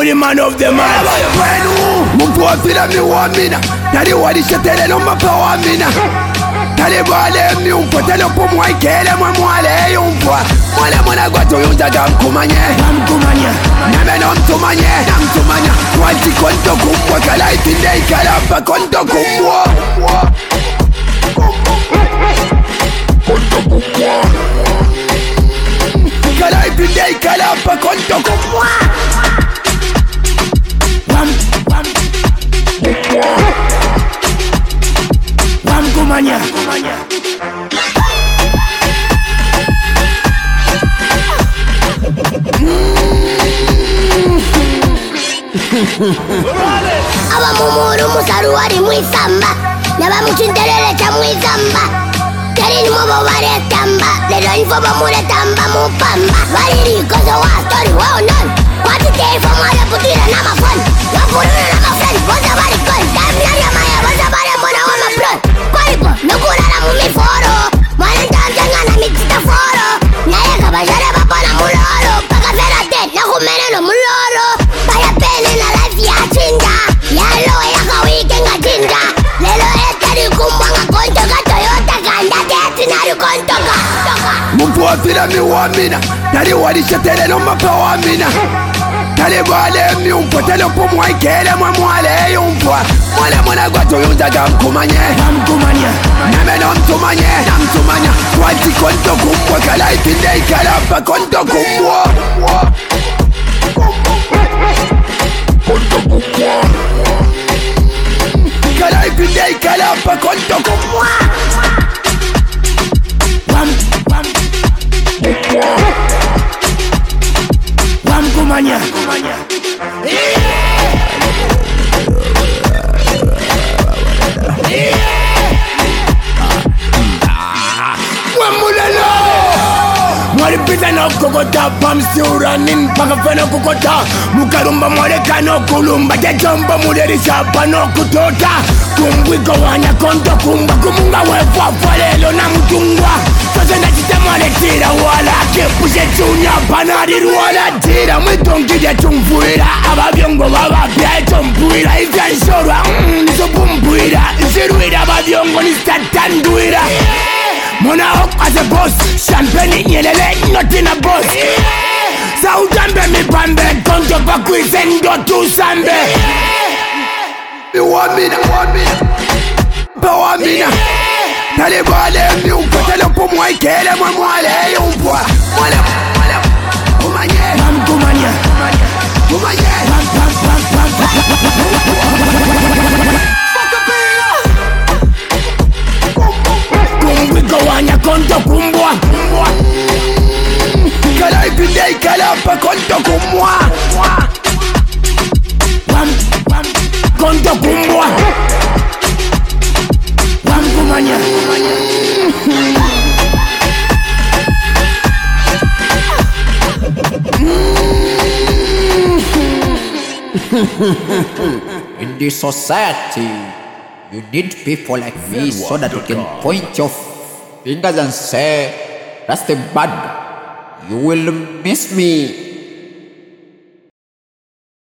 the man of the man. Mupofila mi wamina Tali wadisha tele no mapa wamina Tali bale mi umpo Tele po mwaikele mwale yumpwa Mwale mwana gwato yunjaga mkumanye Neme no mtumanye Wanti konto kumbwa Kala itinde ikalapa konto kumbwa Kala itinde ikalapa konto kumbwa Kumanya Aba mumuru musaruari mwisamba Naba muchinterere cha mwisamba Kerini mobo bare tamba Lero info bamure tamba mupamba Bariri kozo wa story wow none Wati teifo mwale putira na mafon Wapuruna na mafriend Boza bari kon Time nari maya Boza bari mbona wa mapron Kwaripo nukurara mumiforo Mwana ntamjanga na mitita foro Naye kabajare bapana muloro Paka fera tet na kumene no muloro Baya pene na life ya chinda Yalo yaka weekend nga chinda Lelo etari kumbwanga kontoka Toyota kanda teti nari kontoka Mupofila mi wamina Tali wadisha tele no mapa wamina Tali bale mi umpo Tele po mwaikele mwale yumpwa Mwale mwana gwato yunjaga mkumanye Neme no mtumanye Wanti konto kumbwa Kala itinde ikalapa konto kumbwa Kala itinde ikalapa konto kumbwa Kumanya Mwalipita no kokota Pamsi uranin paka fena kukota Mukarumba mwaleka no kulumba Jajomba mulerisha pano kutota Kumbwiko wanya konto kumba Kumunga wefa falelo na mtungwa Sasa na chita mwaletira wala Kepushe chunya panadiru wala tira Mwitongija chumfuira Ababyongo babapya chumfuira Ifya nshorwa nisopumfuira Nsiruira babyongo nistatanduira Mona hok as a boss Champagne nyelele not in a boss Saudambe mi pambe Konto pa kwizendo tu sambe Mi wamina Bawamina Tali bale mi umpo Tele po mwaikele mwale yumpwa Mwale Kumanye Wanya konto kumbwa Kala ipinde ikalapa konto kumbwa Konto kumbwa Kumanya In this society, you need people like me so that you can point your fingers and say, that's the bad. You will miss me.